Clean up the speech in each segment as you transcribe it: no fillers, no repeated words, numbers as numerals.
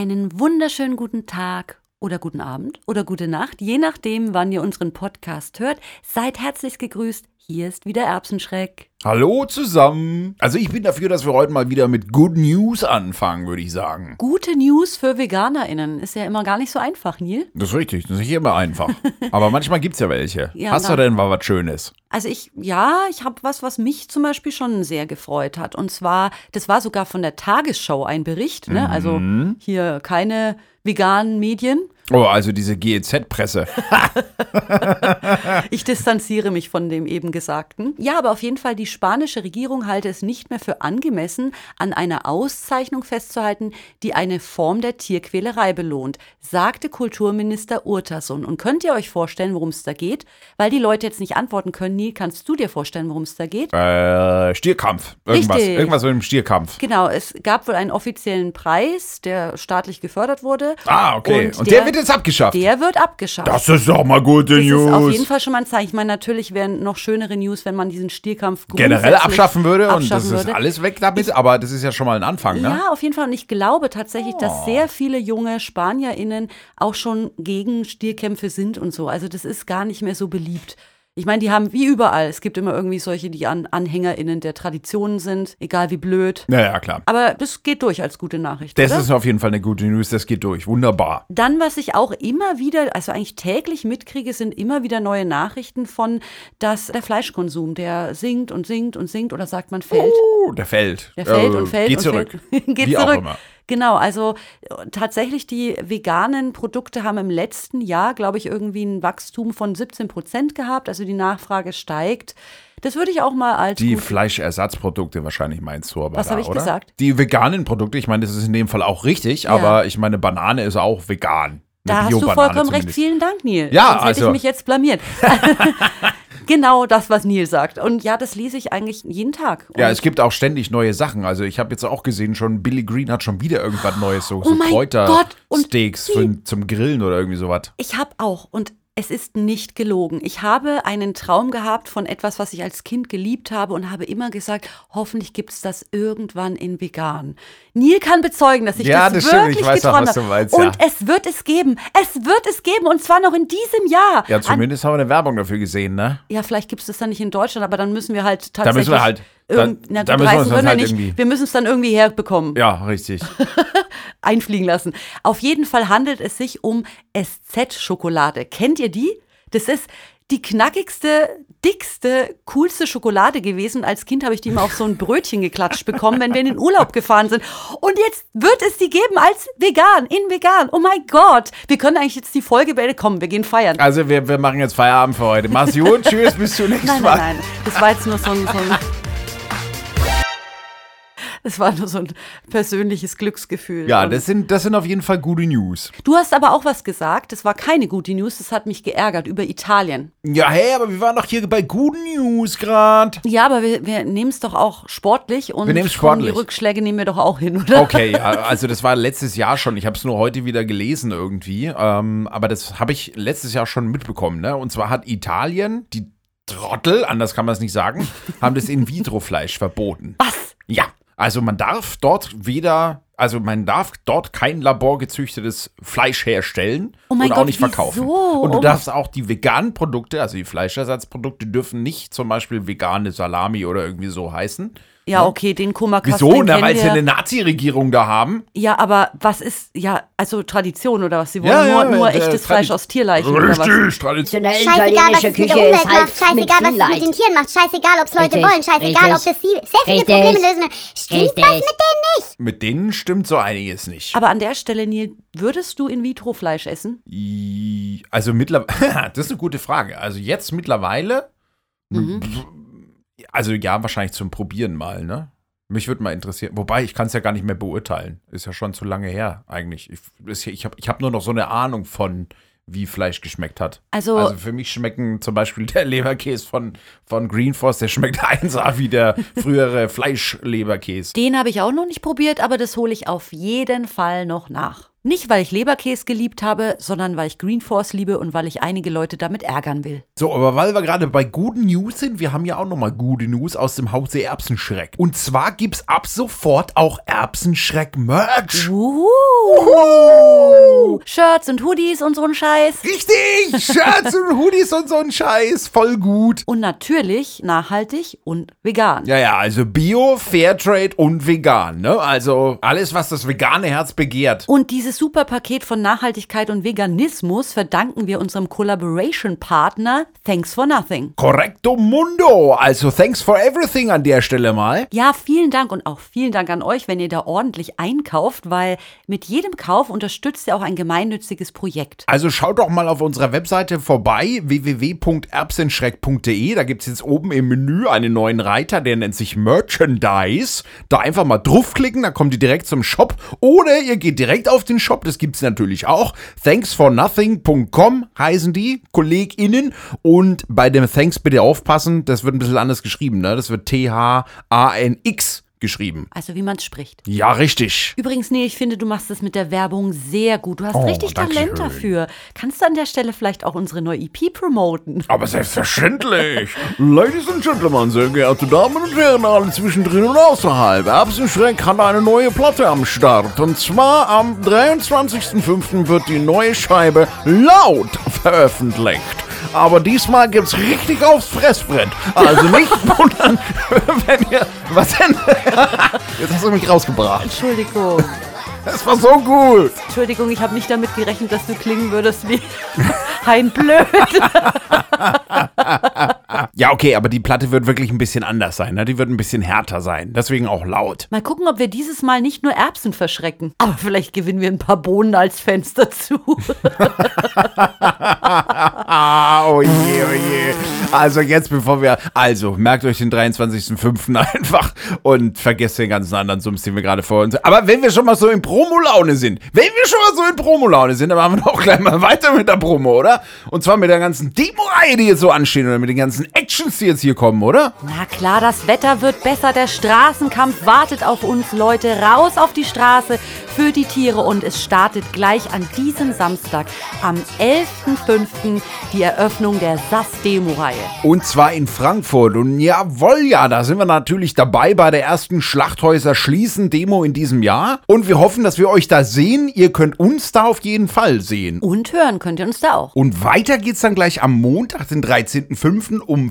Einen wunderschönen guten Tag oder guten Abend oder gute Nacht, je nachdem, wann ihr unseren Podcast hört. Seid herzlich gegrüßt. Hier ist wieder Erbsenschreck. Hallo zusammen. Also ich bin dafür, dass wir heute mal wieder mit Good News anfangen, würde ich sagen. Gute News für VeganerInnen. Ist ja immer gar nicht so einfach, Neil. Das ist richtig, das ist nicht immer einfach. Aber manchmal gibt es ja welche. Ja, Hast du denn mal was Schönes? Also ich habe was mich zum Beispiel schon sehr gefreut hat. Und zwar, das war sogar von der Tagesschau ein Bericht. Ne? Also hier keine veganen Medien. Oh, also diese GEZ-Presse. Ich distanziere mich von dem eben Gesagten. Ja, aber auf jeden Fall, die spanische Regierung halte es nicht mehr für angemessen, an einer Auszeichnung festzuhalten, die eine Form der Tierquälerei belohnt, sagte Kulturminister Urtasun. Und könnt ihr euch vorstellen, worum es da geht? Weil die Leute jetzt nicht antworten können. Neil, kannst du dir vorstellen, worum es da geht? Stierkampf. Richtig. Irgendwas mit dem Stierkampf. Genau, es gab wohl einen offiziellen Preis, der staatlich gefördert wurde. Ah, okay. Und der wird jetzt abgeschafft. Der wird abgeschafft. Das ist doch mal gute News. Das ist auf jeden Fall schon mal ein Zeichen. Ich meine, natürlich wären noch schönere News, wenn man diesen Stierkampf generell abschaffen würde und das ist alles weg damit, aber das ist ja schon mal ein Anfang, ne? Ja, auf jeden Fall. Und ich glaube tatsächlich, dass sehr viele junge SpanierInnen auch schon gegen Stierkämpfe sind und so. Also das ist gar nicht mehr so beliebt. Ich meine, die haben wie überall, es gibt immer irgendwie solche, die AnhängerInnen der Traditionen sind, egal wie blöd. Ja, klar. Aber das geht durch als gute Nachricht, Das oder? ist auf jeden Fall eine gute News, das geht durch, wunderbar. Dann, was ich auch immer wieder, also eigentlich täglich mitkriege, sind immer wieder neue Nachrichten von, dass der Fleischkonsum, der sinkt und sinkt und sinkt oder sagt man fällt. Der fällt. Der fällt und fällt Geht und zurück. Fällt. Geht wie zurück. Auch immer. Genau, also tatsächlich die veganen Produkte haben im letzten Jahr, glaube ich, irgendwie ein Wachstum von 17% gehabt. Also die Nachfrage steigt. Das würde ich auch mal als Die Fleischersatzprodukte wahrscheinlich meinst du aber Was habe ich oder? gesagt? Die veganen Produkte, ich meine, das ist in dem Fall auch richtig, aber ich meine, Banane ist auch vegan. Da hast du vollkommen recht. Vielen Dank, Neil. Ja, Sonst hätte ich mich jetzt blamiert. Genau das, was Neil sagt. Und ja, das lese ich eigentlich jeden Tag. Und ja, es gibt auch ständig neue Sachen. Also ich habe jetzt auch gesehen, schon Billy Green hat schon wieder irgendwas Neues, so Kräutersteaks zum Grillen oder irgendwie sowas. Ich habe auch und es ist nicht gelogen. Ich habe einen Traum gehabt von etwas, was ich als Kind geliebt habe und habe immer gesagt, hoffentlich gibt es das irgendwann in vegan. Neil kann bezeugen, dass ich das das wirklich stimmt. Ich weiß auch, geträumt was du habe. meinst, Und es wird es geben. Es wird es geben und zwar noch in diesem Jahr. Ja, zumindest haben wir eine Werbung dafür gesehen, ne? Ja, vielleicht gibt es das dann nicht in Deutschland, aber dann müssen wir halt Da tatsächlich. müssen wir halt. Da müssen wir uns das halt irgendwie. Wir müssen es dann irgendwie herbekommen. Ja, richtig. Einfliegen lassen. Auf jeden Fall handelt es sich um SZ-Schokolade. Kennt ihr die? Das ist die knackigste, dickste, coolste Schokolade gewesen. Als Kind habe ich die immer auf so ein Brötchen geklatscht bekommen, wenn wir in den Urlaub gefahren sind. Und jetzt wird es die geben als vegan, in vegan. Oh mein Gott. Wir können eigentlich jetzt die Folge beenden. Komm, wir gehen feiern. Also wir machen jetzt Feierabend für heute. Mach's gut, tschüss, bis zum nächsten Mal. Nein. Das war jetzt nur so ein Es war nur so ein persönliches Glücksgefühl. Ja, das sind auf jeden Fall gute News. Du hast aber auch was gesagt, das war keine gute News, das hat mich geärgert, über Italien. Ja, hey, aber wir waren doch hier bei guten News gerade. Ja, aber wir nehmen es doch auch sportlich und wir nehmen es sportlich. Die Rückschläge nehmen wir doch auch hin, oder? Okay, ja, also das war letztes Jahr schon, ich habe es nur heute wieder gelesen irgendwie, aber das habe ich letztes Jahr schon mitbekommen, ne? Und zwar hat Italien, die Trottel, anders kann man es nicht sagen, haben das In-vitro-Fleisch verboten. Was? Ja. Also man darf dort kein laborgezüchtetes Fleisch herstellen und auch nicht verkaufen. Wieso? Und du darfst auch die veganen Produkte, also die Fleischersatzprodukte, dürfen nicht zum Beispiel vegane Salami oder irgendwie so heißen. Ja, okay, den Kummerkasten. Wieso? Na, weil sie eine Nazi-Regierung da haben. Ja, aber was ist, also Tradition oder was? Sie wollen nur echtes Fleisch aus Tierleichen oder was? Richtig, Tradition. Scheißegal, was es mit der Umwelt macht, scheißegal, was es mit den Tieren macht, scheißegal, ob es Leute wollen, scheißegal, ob das sie sehr viele Probleme lösen. Stimmt was mit denen nicht? Mit denen stimmt so einiges nicht. Aber an der Stelle, Neil, würdest du In-vitro-Fleisch essen? Also mittlerweile, das ist eine gute Frage. Also jetzt mittlerweile, also ja, wahrscheinlich zum Probieren mal, ne? Mich würde mal interessieren. Wobei, ich kann es ja gar nicht mehr beurteilen. Ist ja schon zu lange her eigentlich. Ich hab nur noch so eine Ahnung von, wie Fleisch geschmeckt hat. Also für mich schmecken zum Beispiel der Leberkäse von Green Force, der schmeckt 1A wie der frühere Fleischleberkäse. Den habe ich auch noch nicht probiert, aber das hole ich auf jeden Fall noch nach. Nicht, weil ich Leberkäse geliebt habe, sondern weil ich Green Force liebe und weil ich einige Leute damit ärgern will. So, aber weil wir gerade bei guten News sind, wir haben ja auch nochmal gute News aus dem Hause Erbsenschreck. Und zwar gibt's ab sofort auch Erbsenschreck-Merch. Shirts und Hoodies und so ein Scheiß. Richtig, Shirts und Hoodies und so ein Scheiß, voll gut. Und natürlich nachhaltig und vegan. Ja, also Bio, Fairtrade und vegan, ne? Also alles, was das vegane Herz begehrt. Und dieses super Paket von Nachhaltigkeit und Veganismus verdanken wir unserem Collaboration-Partner Thanks for Nothing. Correcto mundo, also thanks for everything an der Stelle mal. Ja, vielen Dank und auch vielen Dank an euch, wenn ihr da ordentlich einkauft, weil mit jedem Kauf unterstützt ihr auch ein gemeinnütziges Projekt. Also schaut doch mal auf unserer Webseite vorbei, www.erbsenschreck.de. Da gibt's jetzt oben im Menü einen neuen Reiter, der nennt sich Merchandise. Da einfach mal draufklicken, dann kommt ihr direkt zum Shop. Oder ihr geht direkt auf den Shop, das gibt's natürlich auch. Thanksfornothing.com heißen die KollegInnen. Und bei dem Thanks bitte aufpassen, das wird ein bisschen anders geschrieben, ne? Das wird THANX geschrieben. Also wie man es spricht. Ja, richtig. Übrigens, nee, ich finde, du machst es mit der Werbung sehr gut. Du hast richtig Talent dafür. Kannst du an der Stelle vielleicht auch unsere neue EP promoten? Aber selbstverständlich. Ladies and Gentlemen, sehr geehrte Damen und Herren, alle zwischendrin und außerhalb. Erbsenschreck hat eine neue Platte am Start. Und zwar am 23.05. wird die neue Scheibe Laut veröffentlicht. Aber diesmal gibt's richtig aufs Fressbrett. Also nicht wundern, wenn ihr... Was denn? Jetzt hast du mich rausgebracht. Entschuldigung. Das war so gut. Entschuldigung, ich habe nicht damit gerechnet, dass du klingen würdest wie ein Blöd. Ja, okay, aber die Platte wird wirklich ein bisschen anders sein, ne? Die wird ein bisschen härter sein, deswegen auch laut. Mal gucken, ob wir dieses Mal nicht nur Erbsen verschrecken. Aber vielleicht gewinnen wir ein paar Bohnen als Fans dazu. Oh je, oh je. Also jetzt, merkt euch den 23.05. einfach und vergesst den ganzen anderen Sums, den wir gerade vor uns haben. Aber wenn wir schon mal so in Promolaune sind, dann machen wir doch gleich mal weiter mit der Promo, oder? Und zwar mit der ganzen Demo-Reihe, die jetzt so anstehen, oder mit den ganzen Actions, die jetzt hier kommen, oder? Na klar, das Wetter wird besser, der Straßenkampf wartet auf uns, Leute. Raus auf die Straße für die Tiere und es startet gleich an diesem Samstag, am 11.05. die Eröffnung der SAS-Demo-Reihe. Und zwar in Frankfurt. Und jawohl, ja, da sind wir natürlich dabei bei der ersten Schlachthäuser-Schließen-Demo in diesem Jahr. Und wir hoffen, dass wir euch da sehen. Ihr könnt uns da auf jeden Fall sehen. Und hören könnt ihr uns da auch. Und weiter geht's dann gleich am Montag, den 13.05. um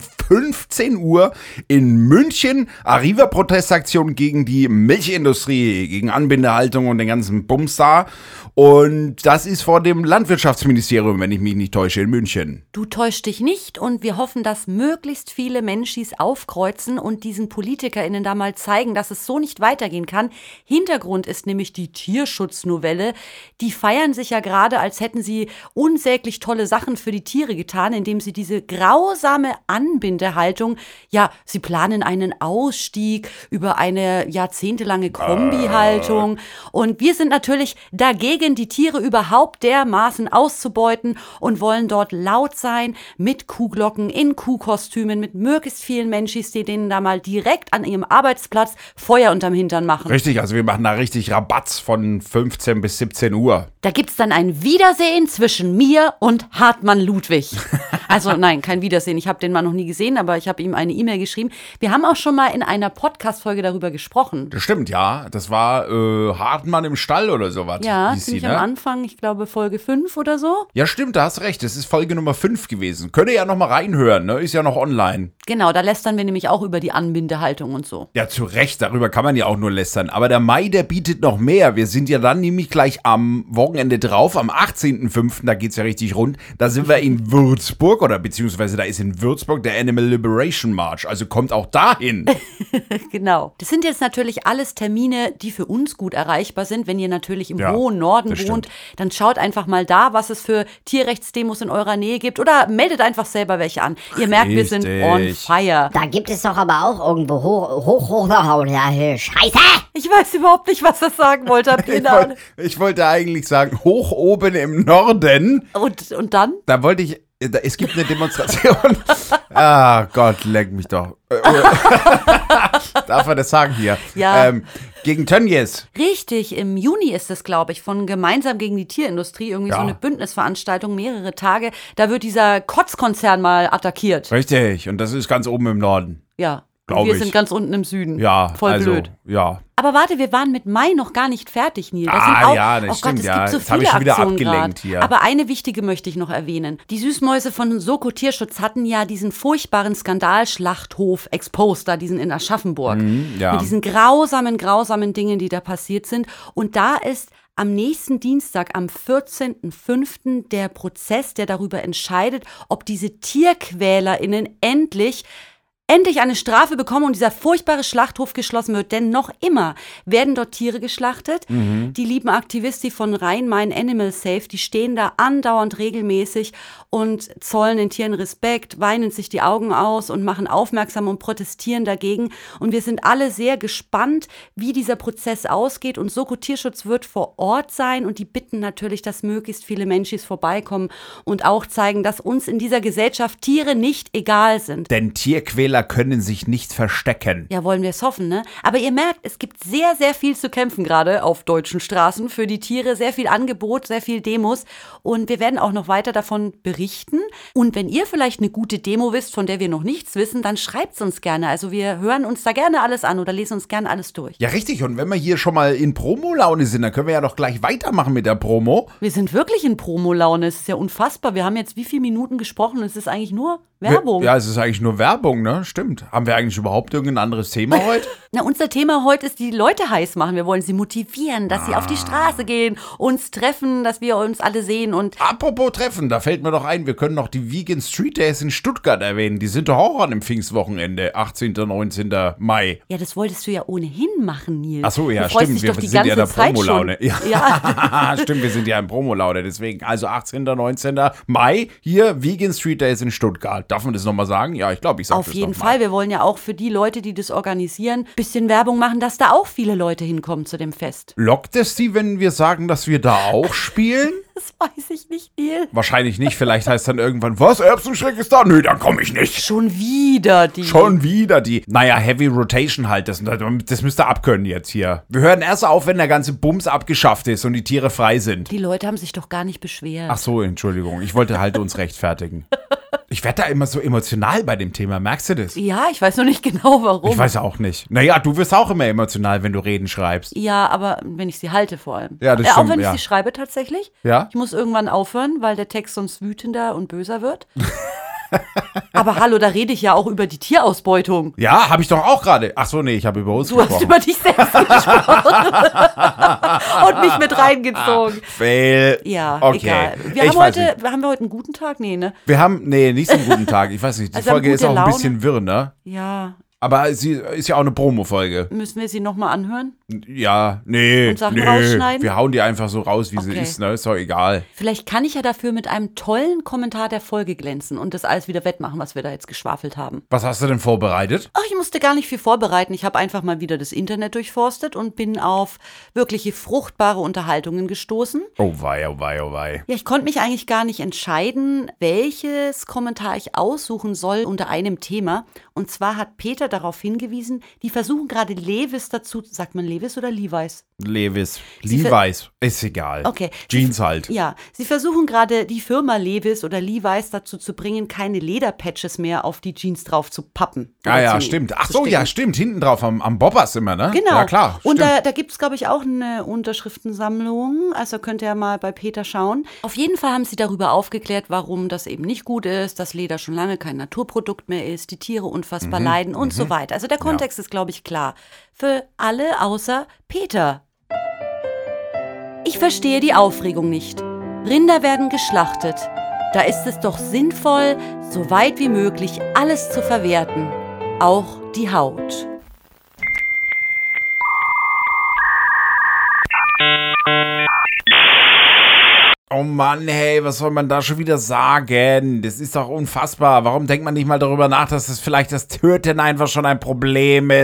15 Uhr in München. Arriva-Protestaktion gegen die Milchindustrie, gegen Anbindehaltung und den ganzen Bums da. Und das ist vor dem Landwirtschaftsministerium, wenn ich mich nicht täusche, in München. Du täuschst dich nicht und wir hoffen, dass möglichst viele Menschis aufkreuzen und diesen PolitikerInnen da mal zeigen, dass es so nicht weitergehen kann. Hintergrund ist nämlich die Tierschutznovelle. Die feiern sich ja gerade, als hätten sie unsäglich tolle Sachen für die Tiere getan, indem sie diese grausame Anbindehaltung, ja, sie planen einen Ausstieg über eine jahrzehntelange Kombihaltung. Und wir sind natürlich dagegen, die Tiere überhaupt dermaßen auszubeuten und wollen dort laut sein, mit Kuhglocken, in Kuhkostümen, mit möglichst vielen Menschis, die denen da mal direkt an ihrem Arbeitsplatz Feuer unterm Hintern machen. Richtig, also wir machen da richtig Rabatz von 15 bis 17 Uhr. Da gibt's dann ein Wiedersehen zwischen mir und Hartmann Ludwig. Also nein, kein Wiedersehen. Ich habe den Mann noch nie gesehen, aber ich habe ihm eine E-Mail geschrieben. Wir haben auch schon mal in einer Podcast-Folge darüber gesprochen. Das stimmt, ja. Das war Hartmann im Stall oder sowas. Ja, ziemlich am Anfang, ich glaube Folge 5 oder so. Ja, stimmt, da hast recht. Das ist Folge Nummer 5 gewesen. Könnt ihr ja noch mal reinhören, ne? Ist ja noch online. Genau, da lästern wir nämlich auch über die Anbindehaltung und so. Ja, zu Recht, darüber kann man ja auch nur lästern. Aber der Mai, der bietet noch mehr. Wir sind ja dann nämlich gleich am Wochenende drauf, am 18.05., da geht's ja richtig rund. Da sind wir in Würzburg, oder beziehungsweise da ist in Würzburg der Animal Liberation March. Also kommt auch dahin. Genau. Das sind jetzt natürlich alles Termine, die für uns gut erreichbar sind. Wenn ihr natürlich im hohen Norden wohnt, dann schaut einfach mal da, was es für Tierrechtsdemos in eurer Nähe gibt. Oder meldet einfach selber welche an. Ihr merkt, wir sind on fire. Da gibt es doch aber auch irgendwo Scheiße! Ich weiß überhaupt nicht, was das sagen wollte. Ich wollte eigentlich sagen, hoch oben im Norden. Und dann? Da wollte ich, es gibt eine Demonstration. Ah Gott, leck mich doch. Darf man das sagen hier? Ja. Gegen Tönnies. Richtig, im Juni ist es, glaube ich, von Gemeinsam gegen die Tierindustrie, irgendwie so eine Bündnisveranstaltung, mehrere Tage. Da wird dieser Kotzkonzern mal attackiert. Richtig, und das ist ganz oben im Norden. Ja, wir sind ganz unten im Süden. Ja, voll blöd. Ja. Aber warte, wir waren mit Mai noch gar nicht fertig, Nils. Das stimmt, es gibt so das habe ich schon wieder abgelenkt hier. Aber eine wichtige möchte ich noch erwähnen. Die Süßmäuse von Soko Tierschutz hatten ja diesen furchtbaren Skandalschlachthof exposed, da diesen in Aschaffenburg. Mit diesen grausamen Dingen, die da passiert sind. Und da ist am nächsten Dienstag, am 14.05. der Prozess, der darüber entscheidet, ob diese TierquälerInnen endlich eine Strafe bekommen und dieser furchtbare Schlachthof geschlossen wird. Denn noch immer werden dort Tiere geschlachtet. Die lieben Aktivisten von Rhein-Main Animal Safe, die stehen da andauernd regelmäßig und zollen den Tieren Respekt, weinen sich die Augen aus und machen aufmerksam und protestieren dagegen. Und wir sind alle sehr gespannt, wie dieser Prozess ausgeht. Und Soko Tierschutz wird vor Ort sein und die bitten natürlich, dass möglichst viele Menschen vorbeikommen und auch zeigen, dass uns in dieser Gesellschaft Tiere nicht egal sind. Denn Tierquäler können sich nicht verstecken. Ja, wollen wir es hoffen, ne? Aber ihr merkt, es gibt sehr, sehr viel zu kämpfen gerade auf deutschen Straßen für die Tiere. Sehr viel Angebot, sehr viel Demos. Und wir werden auch noch weiter davon berichten. Und wenn ihr vielleicht eine gute Demo wisst, von der wir noch nichts wissen, dann schreibt es uns gerne. Also wir hören uns da gerne alles an oder lesen uns gerne alles durch. Ja, richtig. Und wenn wir hier schon mal in Promolaune sind, dann können wir ja doch gleich weitermachen mit der Promo. Wir sind wirklich in Promolaune. Es ist ja unfassbar. Wir haben jetzt wie viele Minuten gesprochen und es ist eigentlich nur Werbung. Ja, es ist eigentlich nur Werbung, ne? Stimmt. Haben wir eigentlich überhaupt irgendein anderes Thema heute? Na, unser Thema heute ist, die Leute heiß machen. Wir wollen sie motivieren, dass sie auf die Straße gehen, uns treffen, dass wir uns alle sehen. Und apropos Treffen, da fällt mir doch ein, wir können noch die Vegan Street Days in Stuttgart erwähnen. Die sind doch auch an dem Pfingstwochenende, 18. und 19. Mai. Ja, das wolltest du ja ohnehin machen, Nils. Ach so, ja, stimmt. Wir sind ja in der Promolaune. Ja. Stimmt, wir sind ja in Promolaune. Deswegen, also 18. und 19. Mai, hier Vegan Street Days in Stuttgart. Darf man das nochmal sagen? Ja, ich glaube, ich sage das auf jeden Fall. Wir wollen ja auch für die Leute, die das organisieren, ein bisschen Werbung machen, dass da auch viele Leute hinkommen zu dem Fest. Lockt es sie, wenn wir sagen, dass wir da auch spielen? Das weiß ich nicht, Neil. Wahrscheinlich nicht. Vielleicht heißt dann irgendwann, was, Erbsenschreck ist da? Nö, dann komme ich nicht. Schon wieder die. Naja, Heavy Rotation halt. Das müsst ihr abkönnen jetzt hier. Wir hören erst auf, wenn der ganze Bums abgeschafft ist und die Tiere frei sind. Die Leute haben sich doch gar nicht beschwert. Ach so, Entschuldigung. Ich wollte halt uns rechtfertigen. Ich werde da immer so emotional bei dem Thema. Merkst du das? Ja, ich weiß noch nicht genau, warum. Ich weiß auch nicht. Naja, du wirst auch immer emotional, wenn du Reden schreibst. Ja, aber wenn ich sie halte vor allem. Ja, das stimmt. Auch wenn ich sie schreibe tatsächlich. Ja? Ich muss irgendwann aufhören, weil der Text sonst wütender und böser wird. Aber hallo, da rede ich ja auch über die Tierausbeutung. Ja, habe ich doch auch gerade. Ach so, nee, ich habe über uns gesprochen. Du hast über dich selbst gesprochen. Und mich mit reingezogen. Fail. Ja, okay. Egal. Haben wir heute einen guten Tag? Nee, ne? Nicht so einen guten Tag. Ich weiß nicht, die Folge ist auch ein bisschen wirr, ne? Ja. Aber sie ist ja auch eine Promo-Folge. Müssen wir sie nochmal anhören? Ja, nee. Und Sachen rausschneiden? Wir hauen die einfach so raus, wie sie ist, ne? Ist doch egal. Vielleicht kann ich ja dafür mit einem tollen Kommentar der Folge glänzen und das alles wieder wettmachen, was wir da jetzt geschwafelt haben. Was hast du denn vorbereitet? Ach, ich musste gar nicht viel vorbereiten. Ich habe einfach mal wieder das Internet durchforstet und bin auf wirkliche fruchtbare Unterhaltungen gestoßen. Oh wei, oh wei, oh wei. Ja, ich konnte mich eigentlich gar nicht entscheiden, welches Kommentar ich aussuchen soll unter einem Thema. Und zwar hat Peter darauf hingewiesen, die versuchen gerade Levi's dazu, sagt man Levi's oder Levi's? Levi's, ist egal. Okay. Jeans halt. Ja, sie versuchen gerade die Firma Levi's oder Levi's dazu zu bringen, keine Lederpatches mehr auf die Jeans drauf zu pappen. Ah ja, stimmt. Ach so, ja, stimmt. Hinten drauf am Bobbers immer, ne? Genau. Ja, klar. Und da gibt es, glaube ich, auch eine Unterschriftensammlung. Also könnt ihr ja mal bei Peter schauen. Auf jeden Fall haben sie darüber aufgeklärt, warum das eben nicht gut ist, dass Leder schon lange kein Naturprodukt mehr ist, die Tiere unfassbar leiden und so weiter. Also der Kontext ist, glaube ich, klar. Für alle außer Peter. Ich verstehe die Aufregung nicht. Rinder werden geschlachtet. Da ist es doch sinnvoll, so weit wie möglich alles zu verwerten. Auch die Haut. Oh Mann, hey, was soll man da schon wieder sagen? Das ist doch unfassbar. Warum denkt man nicht mal darüber nach, dass das vielleicht das Töten einfach schon ein Problem ist?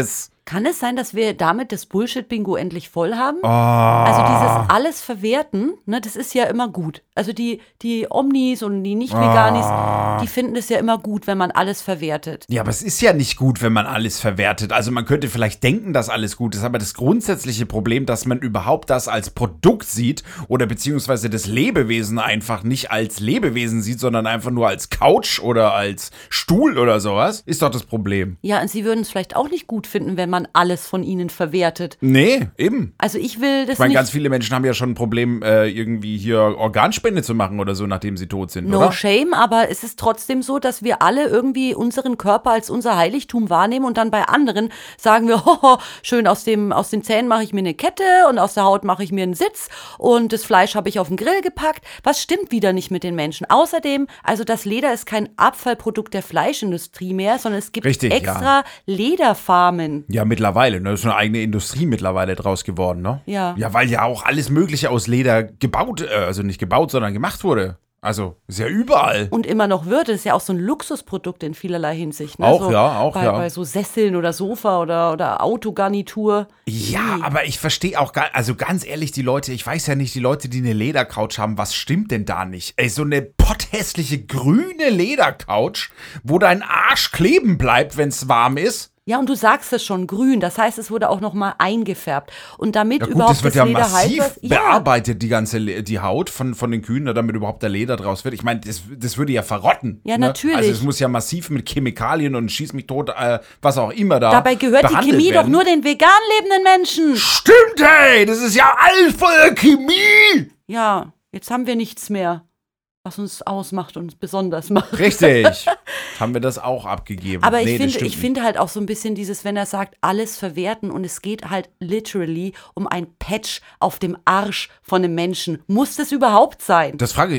Kann es sein, dass wir damit das Bullshit-Bingo endlich voll haben? Also dieses alles verwerten, ne, das ist ja immer gut. Also die Omnis und die Nicht-Veganis, die finden es ja immer gut, wenn man alles verwertet. Ja, aber es ist ja nicht gut, wenn man alles verwertet. Also man könnte vielleicht denken, dass alles gut ist, aber das grundsätzliche Problem, dass man überhaupt das als Produkt sieht oder beziehungsweise das Lebewesen einfach nicht als Lebewesen sieht, sondern einfach nur als Couch oder als Stuhl oder sowas, ist doch das Problem. Ja, und sie würden es vielleicht auch nicht gut finden, wenn man alles von ihnen verwertet. Nee, eben. Also ich will das Ich meine, nicht. ganz viele Menschen haben ja schon ein Problem, irgendwie hier Organspende zu machen oder so, nachdem sie tot sind, No oder? shame, aber es ist trotzdem so, dass wir alle irgendwie unseren Körper als unser Heiligtum wahrnehmen und dann bei anderen sagen wir, hoho, schön aus den Zähnen mache ich mir eine Kette und aus der Haut mache ich mir einen Sitz und das Fleisch habe ich auf den Grill gepackt. Was stimmt wieder nicht mit den Menschen? Außerdem, also das Leder ist kein Abfallprodukt der Fleischindustrie mehr, sondern es gibt extra Lederfarmen. Ja, mittlerweile, ne? Das ist eine eigene Industrie mittlerweile draus geworden, ne? Ja. Ja, weil ja auch alles Mögliche aus Leder gebaut, also nicht gebaut, sondern gemacht wurde. Also, ist ja überall. Und immer noch wird. Das ist ja auch so ein Luxusprodukt in vielerlei Hinsicht. Ne? Auch, so ja. Bei so Sesseln oder Sofa oder Autogarnitur. Ja, aber ich verstehe auch also ganz ehrlich, die Leute, ich weiß ja nicht, die Leute, die eine Ledercouch haben, was stimmt denn da nicht? Ey, so eine potthässliche grüne Ledercouch, wo dein Arsch kleben bleibt, wenn es warm ist. Ja, und du sagst es schon, grün. Das heißt, es wurde auch noch mal eingefärbt. Und damit überhaupt das wird das ja Leder massiv halt bearbeitet, die Haut von den Kühen, damit überhaupt der Leder draus wird. Ich meine, das würde ja verrotten. Ja, ne? natürlich. Also es muss ja massiv mit Chemikalien und schieß mich tot, was auch immer da Dabei gehört die Chemie doch nur den vegan lebenden Menschen. Stimmt, hey, das ist ja alles voller Chemie. Ja, jetzt haben wir nichts mehr, was uns ausmacht und uns besonders macht. Richtig. Haben wir das auch abgegeben. Aber ich finde halt auch so ein bisschen dieses, wenn er sagt, alles verwerten und es geht halt literally um ein Patch auf dem Arsch von einem Menschen. Muss das überhaupt sein? Das hatte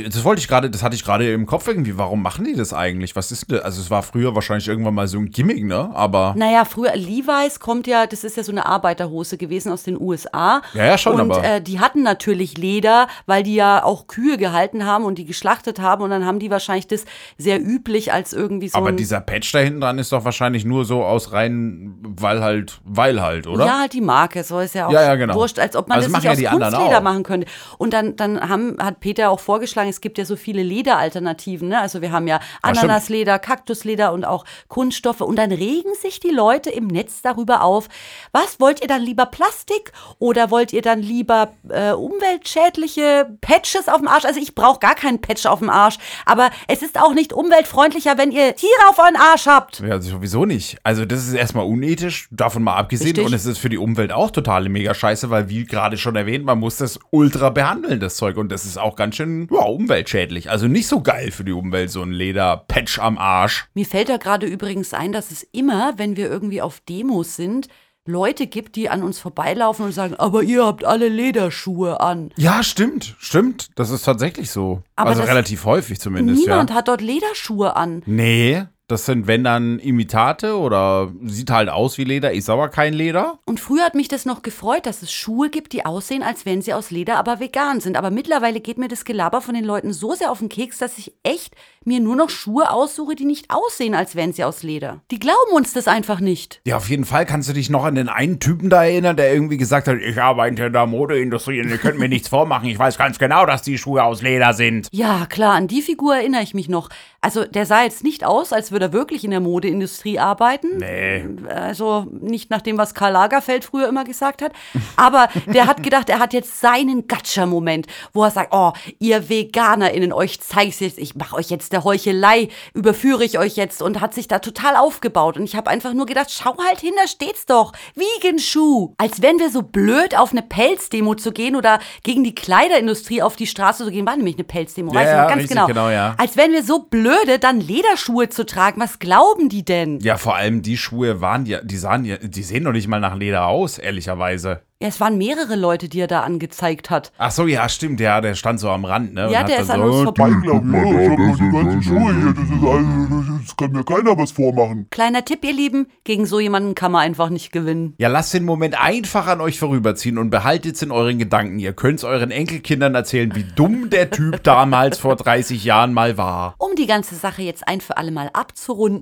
ich gerade im Kopf irgendwie. Warum machen die das eigentlich? Was ist denn? Also es war früher wahrscheinlich irgendwann mal so ein Gimmick, ne? Aber. Naja, früher, Levi's das ist ja so eine Arbeiterhose gewesen aus den USA. Ja, schon, und, aber. Die hatten natürlich Leder, weil die ja auch Kühe gehalten haben und die geschlachtet haben und dann haben die wahrscheinlich das sehr üblich als irgendwie so aber dieser Patch da hinten dran ist doch wahrscheinlich nur so aus rein, weil halt, oder? Ja, halt die Marke, so ist ja auch genau. wurscht, als ob man also das nicht aus Kunstleder machen könnte. Und dann hat Peter auch vorgeschlagen, es gibt ja so viele Lederalternativen, ne? Also wir haben ja Ananasleder, Kaktusleder und auch Kunststoffe und dann regen sich die Leute im Netz darüber auf, was wollt ihr dann lieber Plastik oder wollt ihr dann lieber umweltschädliche Patches auf dem Arsch? Also ich brauche gar keinen Patch auf dem Arsch, aber es ist auch nicht umweltfreundlicher, wenn ihr Tiere auf euren Arsch habt. Ja, sowieso nicht. Also das ist erstmal unethisch, davon mal abgesehen. Richtig. Und es ist für die Umwelt auch total mega scheiße, weil wie gerade schon erwähnt, man muss das ultra behandeln, das Zeug. Und das ist auch ganz schön umweltschädlich. Also nicht so geil für die Umwelt, so ein Lederpatch am Arsch. Mir fällt da gerade übrigens ein, dass es immer, wenn wir irgendwie auf Demos sind, Leute gibt, die an uns vorbeilaufen und sagen, aber ihr habt alle Lederschuhe an. Ja, stimmt. Das ist tatsächlich so. Aber also relativ häufig zumindest, niemand hat dort Lederschuhe an. Nee, das sind, wenn dann, Imitate oder sieht halt aus wie Leder, ist aber kein Leder. Und früher hat mich das noch gefreut, dass es Schuhe gibt, die aussehen, als wären sie aus Leder, aber vegan sind. Aber mittlerweile geht mir das Gelaber von den Leuten so sehr auf den Keks, dass ich echt mir nur noch Schuhe aussuche, die nicht aussehen, als wären sie aus Leder. Die glauben uns das einfach nicht. Ja, auf jeden Fall kannst du dich noch an den einen Typen da erinnern, der irgendwie gesagt hat, ich arbeite in der Modeindustrie und ihr könnt mir nichts vormachen. Ich weiß ganz genau, dass die Schuhe aus Leder sind. Ja, klar, an die Figur erinnere ich mich noch. Also der sah jetzt nicht aus, als würde er wirklich in der Modeindustrie arbeiten. Nee. Also nicht nach dem, was Karl Lagerfeld früher immer gesagt hat. Aber der hat gedacht, er hat jetzt seinen Gatscha-Moment, wo er sagt, oh, ihr VeganerInnen, euch zeige ich jetzt, ich mache euch jetzt der Heuchelei, überführe ich euch jetzt und hat sich da total aufgebaut. Und ich habe einfach nur gedacht, schau halt hin, da steht's doch. Vegan-Schuh. Als wären wir so blöd, auf eine Pelzdemo zu gehen oder gegen die Kleiderindustrie auf die Straße zu gehen. War nämlich eine Pelzdemo, weiß ich noch ganz genau. Ja. Als wären wir so blöd, dann Lederschuhe zu tragen. Was glauben die denn? Ja, vor allem die Schuhe die sehen doch nicht mal nach Leder aus, ehrlicherweise. Ja, es waren mehrere Leute, die er da angezeigt hat. Ach so, ja, stimmt, ja, der stand so am Rand, ne? Ja, und der hat ist dann an uns vorbei. Ich glaube, ich habe noch die ganzen Schuhe hier. Das kann mir keiner was vormachen. Kleiner Tipp, ihr Lieben, gegen so jemanden kann man einfach nicht gewinnen. Ja, lasst den Moment einfach an euch vorüberziehen und behaltet's in euren Gedanken. Ihr könnt's euren Enkelkindern erzählen, wie dumm der Typ damals vor 30 Jahren mal war. Um die ganze Sache jetzt ein für alle Mal abzurunden,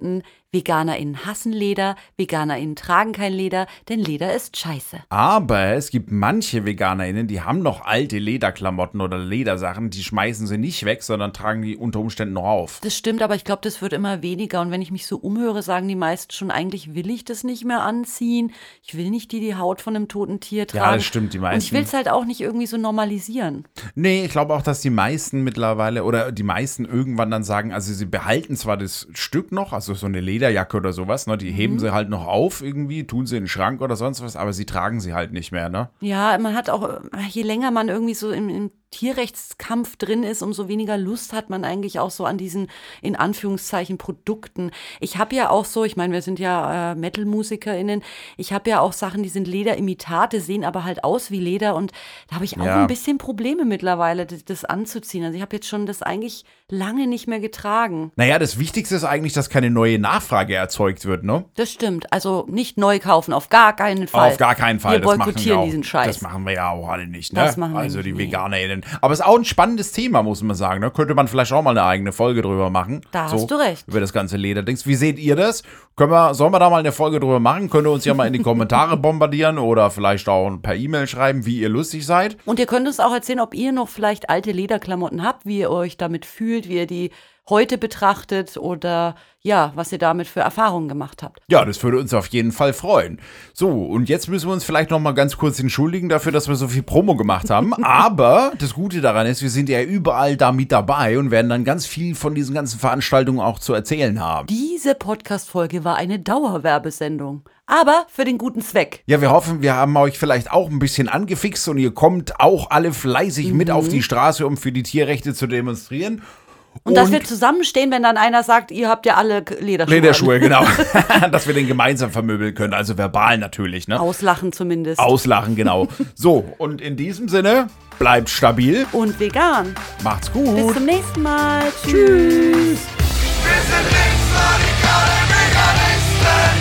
VeganerInnen hassen Leder, VeganerInnen tragen kein Leder, denn Leder ist scheiße. Aber es gibt manche VeganerInnen, die haben noch alte Lederklamotten oder Ledersachen, die schmeißen sie nicht weg, sondern tragen die unter Umständen noch auf. Das stimmt, aber ich glaube, das wird immer weniger. Und wenn ich mich so umhöre, sagen die meisten schon, eigentlich will ich das nicht mehr anziehen. Ich will nicht die Haut von einem toten Tier tragen. Ja, das stimmt, die meisten. Und ich will es halt auch nicht irgendwie so normalisieren. Nee, ich glaube auch, dass die meisten mittlerweile oder die meisten irgendwann dann sagen, also sie behalten zwar das Stück noch, also so eine Lederjacke oder sowas, ne, die heben sie halt noch auf irgendwie, tun sie in den Schrank oder sonst was, aber sie tragen sie halt nicht mehr, ne? Ja, man hat auch, je länger man irgendwie so im Tierrechtskampf drin ist, umso weniger Lust hat man eigentlich auch so an diesen, in Anführungszeichen, Produkten. Ich habe ja auch so, ich meine, wir sind ja Metal-MusikerInnen, ich habe ja auch Sachen, die sind Lederimitate, sehen aber halt aus wie Leder und da habe ich auch ein bisschen Probleme mittlerweile, das anzuziehen. Also ich habe jetzt schon das eigentlich lange nicht mehr getragen. Naja, das Wichtigste ist eigentlich, dass keine neue Nachfrage erzeugt wird, ne? Das stimmt. Also nicht neu kaufen, auf gar keinen Fall. Auf gar keinen Fall. Wir boykottieren diesen Scheiß. Das machen wir ja auch alle nicht, ne? Das machen wir also die nicht. VeganerInnen. Aber es ist auch ein spannendes Thema, muss man sagen. Da könnte man vielleicht auch mal eine eigene Folge drüber machen. Da hast du recht. Über das ganze Lederdings. Wie seht ihr das? Sollen wir da mal eine Folge drüber machen? Könnt ihr uns ja mal in die Kommentare bombardieren oder vielleicht auch per E-Mail schreiben, wie ihr lustig seid. Und ihr könnt uns auch erzählen, ob ihr noch vielleicht alte Lederklamotten habt, wie ihr euch damit fühlt, wie ihr die heute betrachtet oder ja, was ihr damit für Erfahrungen gemacht habt. Ja, das würde uns auf jeden Fall freuen. So, und jetzt müssen wir uns vielleicht noch mal ganz kurz entschuldigen dafür, dass wir so viel Promo gemacht haben. Aber das Gute daran ist, wir sind ja überall da mit dabei und werden dann ganz viel von diesen ganzen Veranstaltungen auch zu erzählen haben. Diese Podcast-Folge war eine Dauerwerbesendung. Aber für den guten Zweck. Ja, wir hoffen, wir haben euch vielleicht auch ein bisschen angefixt und ihr kommt auch alle fleißig mit auf die Straße, um für die Tierrechte zu demonstrieren. Und dass wir zusammenstehen, wenn dann einer sagt, ihr habt ja alle Lederschuhe. Lederschuhe, genau. Dass wir den gemeinsam vermöbeln können, also verbal natürlich, ne? Auslachen zumindest. Auslachen, genau. So, und in diesem Sinne, bleibt stabil. Und vegan. Macht's gut. Bis zum nächsten Mal. Tschüss. Wir sind linksradikale Veganisten.